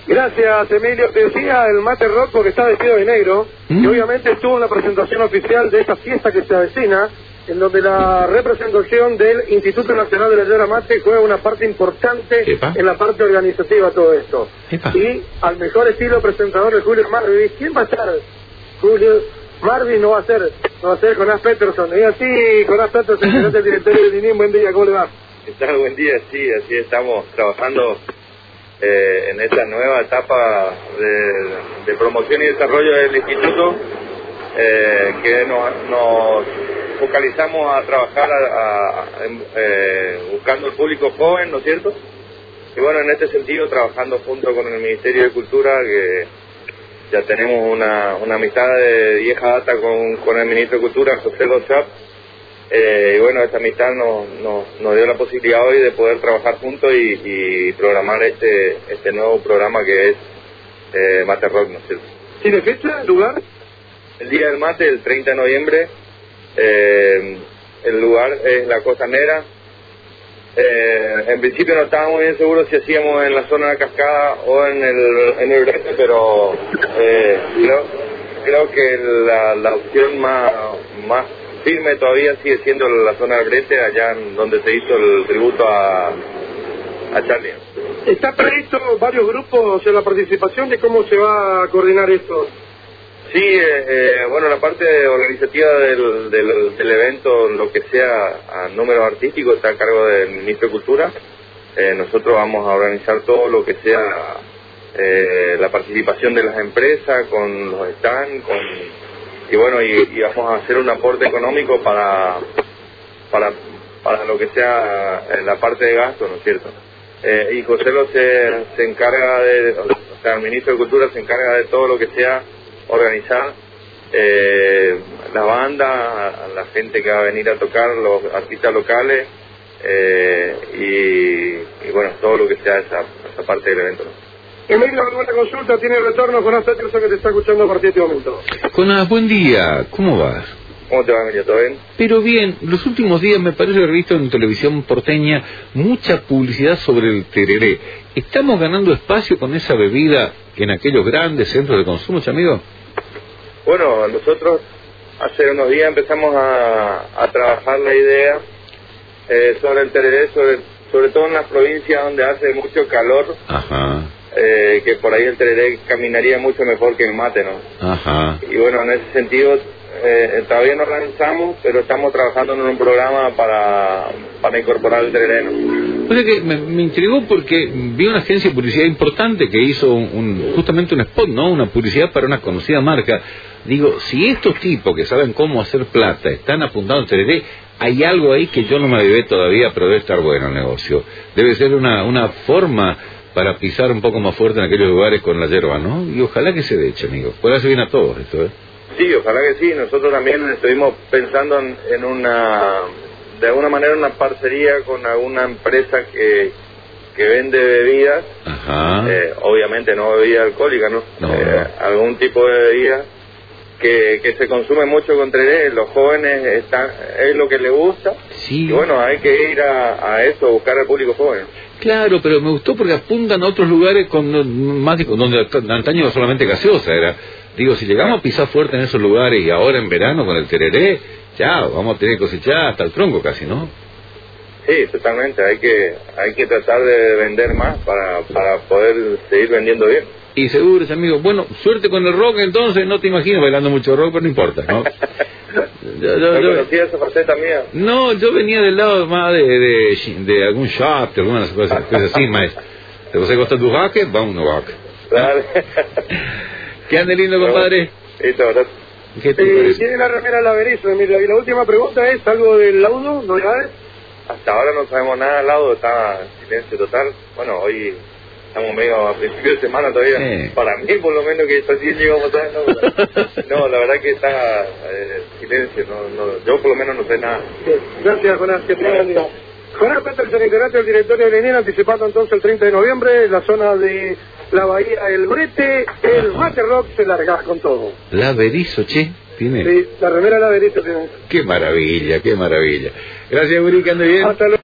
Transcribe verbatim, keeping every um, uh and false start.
Gracias, Emilio. Te decía el Mate Rock porque está vestido de negro, ¿Mm? Y obviamente estuvo en la presentación oficial de esta fiesta que se avecina, en donde la representación del Instituto Nacional de la Yerba Mate juega una parte importante Epa. en la parte organizativa de todo esto. Epa. Y al mejor estilo presentador de Julio Marvin, ¿quién va a ser? Julio Marvin no va a ser, no va a ser Jonás Peterson. Y así, Jonás Peterson, gerente del directorio de Linin, buen día, ¿cómo le va? ¿Qué tal? Buen día, sí, así estamos trabajando eh, en esta nueva etapa de, de promoción y desarrollo del instituto, eh, que nos, nos focalizamos a trabajar a, a, a, eh, buscando el público joven, ¿no es cierto? Y bueno, en este sentido, trabajando junto con el Ministerio de Cultura, que ya tenemos una, una amistad de vieja data con, con el Ministro de Cultura, José Lozap. Eh, y bueno, esta amistad nos, nos, nos dio la posibilidad hoy de poder trabajar juntos y, y programar este este nuevo programa que es eh, Mate Rock, ¿no es cierto? ¿Tiene fecha, lugar? El día del mate, el treinta de noviembre, eh, el lugar es la Costanera. Eh, en principio no estábamos bien seguros si hacíamos en la zona de la Cascada o en el en el Brete, pero eh, creo, creo que la, la opción más, más firme todavía sigue siendo la zona del Brete, allá en donde se hizo el tributo a, a Charlie. ¿Está previsto varios grupos en la participación de cómo se va a coordinar esto? Sí, eh, eh, bueno, la parte organizativa del, del, del evento, lo que sea a número artístico, está a cargo del Ministro de Cultura. Eh, nosotros vamos a organizar todo lo que sea eh, la participación de las empresas, con los stands, con, y bueno, y, y vamos a hacer un aporte económico para, para, para lo que sea la parte de gasto, ¿no es cierto? Eh, y José lo se, se encarga de, o sea, el Ministro de Cultura se encarga de todo lo que sea organizar eh, la banda, la gente que va a venir a tocar, los artistas locales eh, y, y bueno, todo lo que sea esa, esa parte del evento. Emilio, alguna consulta, tiene retorno con esta persona que te está escuchando a partir de este momento. Jonás, buen día, ¿cómo vas? ¿Cómo te va, Emilio? ¿Todo bien? Pero bien, los últimos días me parece haber visto en televisión porteña mucha publicidad sobre el tereré. ¿Estamos ganando espacio con esa bebida en aquellos grandes centros de consumo, amigo? Bueno, nosotros hace unos días empezamos a, a trabajar la idea eh, sobre el tereré, sobre, sobre todo en las provincias donde hace mucho calor. Ajá. Eh, que por ahí el tereré caminaría mucho mejor que el mate, ¿no? Ajá. Y bueno, en ese sentido eh, todavía no lanzamos, pero estamos trabajando en un programa para, para incorporar el tereré, ¿no? O sea que me, me intrigó porque vi una agencia de publicidad importante que hizo un, un, justamente un spot, ¿no? Una publicidad para una conocida marca. Digo, si estos tipos que saben cómo hacer plata están apuntando al tereré, hay algo ahí que yo no me avivé todavía, pero debe estar bueno el negocio. Debe ser una, una forma para pisar un poco más fuerte en aquellos lugares con la yerba, ¿no? Y ojalá que se dé, amigo. Puede hacer bien a todos esto, ¿eh? Sí, ojalá que sí. Nosotros también estuvimos pensando en, en una, de alguna manera, una parcería con alguna empresa que que vende bebidas. Ajá. Eh, obviamente no bebida alcohólica, ¿no? No, eh, no. Algún tipo de bebida que, que se consume mucho con tereré. Los jóvenes están, es lo que les gusta. Sí. Y bueno, hay que ir a, a eso, a buscar al público joven. Claro, pero me gustó porque apuntan a otros lugares con más de, donde antaño solamente gaseosa era. Digo, si llegamos a pisar fuerte en esos lugares y ahora en verano con el tereré, ya vamos a tener que cosechar hasta el tronco casi, ¿no? Sí, totalmente. Hay que hay que tratar de vender más para para poder seguir vendiendo bien. Y seguro, amigo. Bueno, suerte con el rock, entonces. No te imagino bailando mucho rock, pero no importa, ¿no? yo, yo, ¿No yo, conocía esa faceta mía? No, yo venía del lado más de de, de algún shop, de algunas cosas, cosas así, más. ¿Te vas a costar tu rock? Vamos a rock. Claro. Que ande lindo, compadre. Listo, ¿verdad? ¿Qué te parece? Tiene la remera Laverizo, Emilio. Y la última pregunta es, ¿algo del laudo? ¿Novedades? Hasta ahora no sabemos nada del laudo, está en silencio total. Bueno, hoy estamos medio a principio de semana todavía. Sí. Para mí, por lo menos, que recién llegamos a no, no, la verdad que está eh, silencio. No, no, yo, por lo menos, no sé nada. Gracias, Jonás. Que tengan día. Jonás Peterson, integrante del directorio de Lenin, anticipando entonces el treinta de noviembre, la zona de la Bahía El Brete, el Mate Rock se larga con todo. Laverizo, che. ¿Tiene? Sí, la remera Laverizo tiene. Qué maravilla, qué maravilla. Gracias, Guri, que ande bien. Hasta luego.